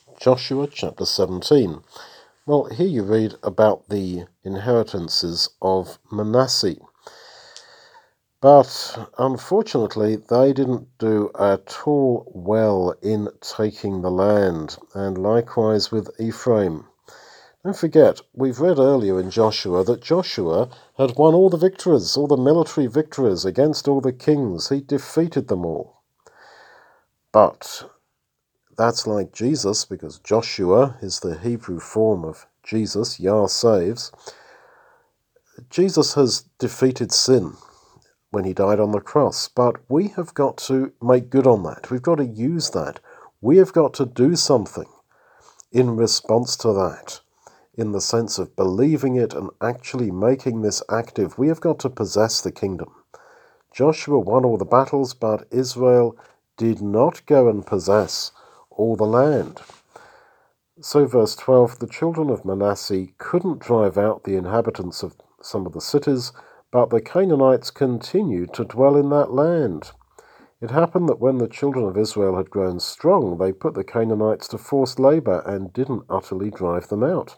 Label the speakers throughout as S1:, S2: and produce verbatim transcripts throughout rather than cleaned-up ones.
S1: Joshua chapter seventeen. Well, here you read about the inheritances of Manasseh. But unfortunately, they didn't do at all well in taking the land, and likewise with Ephraim. Don't forget, we've read earlier in Joshua that Joshua had won all the victories, all the military victories against all the kings. He defeated them all. But that's like Jesus, because Joshua is the Hebrew form of Jesus, Yah saves. Jesus has defeated sin when he died on the cross, but we have got to make good on that. We've got to use that. We have got to do something in response to that, in the sense of believing it and actually making this active. We have got to possess the kingdom. Joshua won all the battles, but Israel did not go and possess all the land. So verse twelve, the children of Manasseh couldn't drive out the inhabitants of some of the cities, but the Canaanites continued to dwell in that land. It happened that when the children of Israel had grown strong, they put the Canaanites to forced labor and didn't utterly drive them out.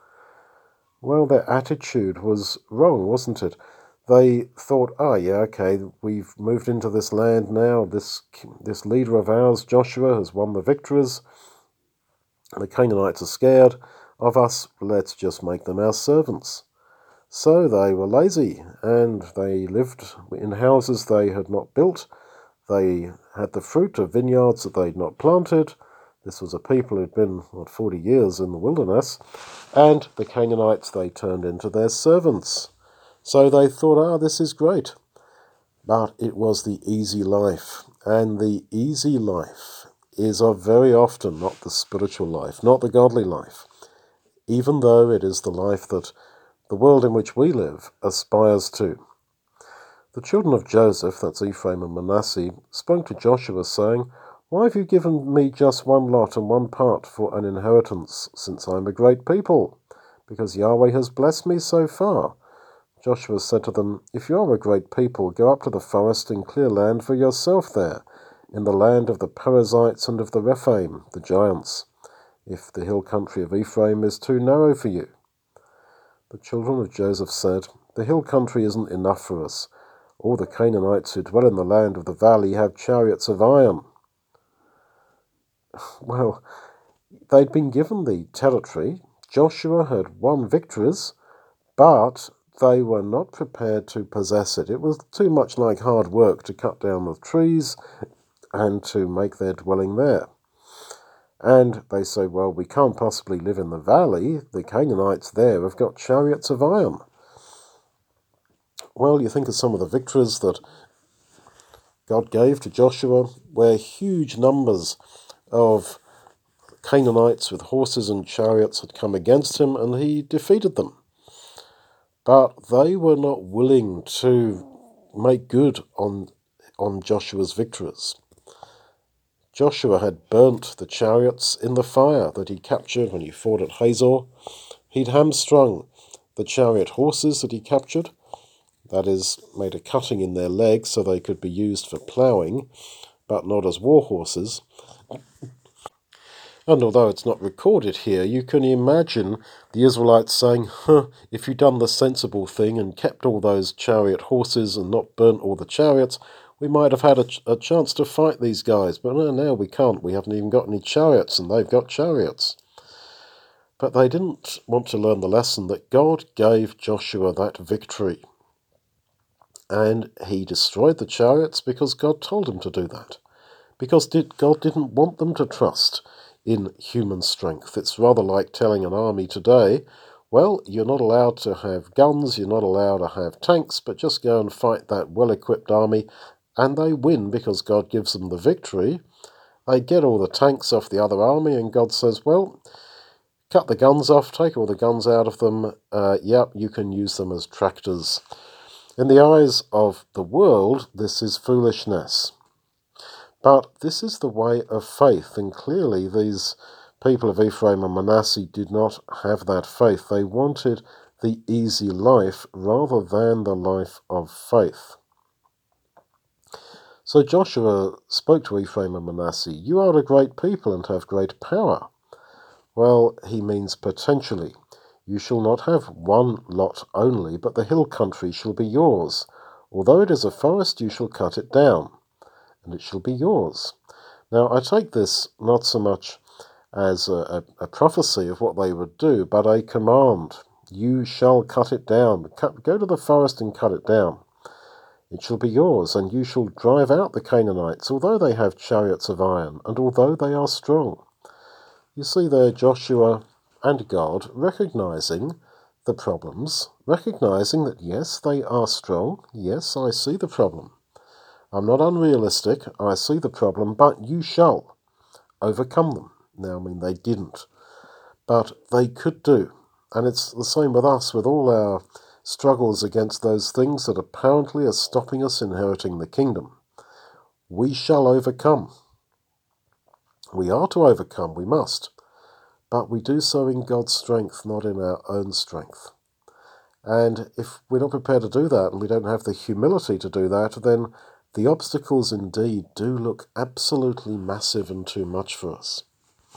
S1: Well, their attitude was wrong, wasn't it? They thought, oh yeah, okay, we've moved into this land now. This, this leader of ours, Joshua, has won the victories. The Canaanites are scared of us. Let's just make them our servants. So they were lazy, and they lived in houses they had not built. They had the fruit of vineyards that they'd not planted. This was a people who'd been, what, forty years in the wilderness. And the Canaanites they turned into their servants. So they thought, ah, this is great. But it was the easy life. And the easy life is of very often not the spiritual life, not the godly life, even though it is the life that the world in which we live aspires to. The children of Joseph, that's Ephraim and Manasseh, spoke to Joshua, saying, why have you given me just one lot and one part for an inheritance, since I am a great people? Because Yahweh has blessed me so far. Joshua said to them, if you are a great people, go up to the forest and clear land for yourself there, in the land of the Perizzites and of the Rephaim, the giants, if the hill country of Ephraim is too narrow for you. The children of Joseph said, the hill country isn't enough for us. All the Canaanites who dwell in the land of the valley have chariots of iron. Well, they'd been given the territory. Joshua had won victories, but they were not prepared to possess it. It was too much like hard work to cut down the trees and to make their dwelling there. And they say, well, we can't possibly live in the valley. The Canaanites there have got chariots of iron. Well, you think of some of the victories that God gave to Joshua, where huge numbers of Canaanites with horses and chariots had come against him, and he defeated them. But they were not willing to make good on, on Joshua's victories. Joshua had burnt the chariots in the fire that he captured when he fought at Hazor. He'd hamstrung the chariot horses that he captured, that is, made a cutting in their legs so they could be used for ploughing, but not as war horses. And although it's not recorded here, you can imagine the Israelites saying, huh, if you'd done the sensible thing and kept all those chariot horses and not burnt all the chariots, we might have had a, ch- a chance to fight these guys. But no, now we can't. We haven't even got any chariots, and they've got chariots. But they didn't want to learn the lesson that God gave Joshua that victory. And he destroyed the chariots because God told him to do that. Because did, God didn't want them to trust in human strength. It's rather like telling an army today, well, you're not allowed to have guns, you're not allowed to have tanks, but just go and fight that well-equipped army, and they win because God gives them the victory. They get all the tanks off the other army, and God says, well, cut the guns off, take all the guns out of them, uh, yep, you can use them as tractors. In the eyes of the world, this is foolishness. But this is the way of faith, and clearly these people of Ephraim and Manasseh did not have that faith. They wanted the easy life rather than the life of faith. So Joshua spoke to Ephraim and Manasseh, you are a great people and have great power. Well, he means potentially. You shall not have one lot only, but the hill country shall be yours. Although it is a forest, you shall cut it down, and it shall be yours. Now, I take this not so much as a, a, a prophecy of what they would do, but a command. You shall cut it down. Cut, go to the forest and cut it down. It shall be yours, and you shall drive out the Canaanites, although they have chariots of iron, and although they are strong. You see there Joshua and God recognizing the problems, recognizing that yes, they are strong. Yes, I see the problem. I'm not unrealistic. I see the problem, but you shall overcome them. Now, I mean, they didn't, but they could do. And it's the same with us, with all our struggles against those things that apparently are stopping us inheriting the kingdom. We shall overcome. We are to overcome, we must. But we do so in God's strength, not in our own strength. And if we're not prepared to do that, and we don't have the humility to do that, then the obstacles indeed do look absolutely massive and too much for us.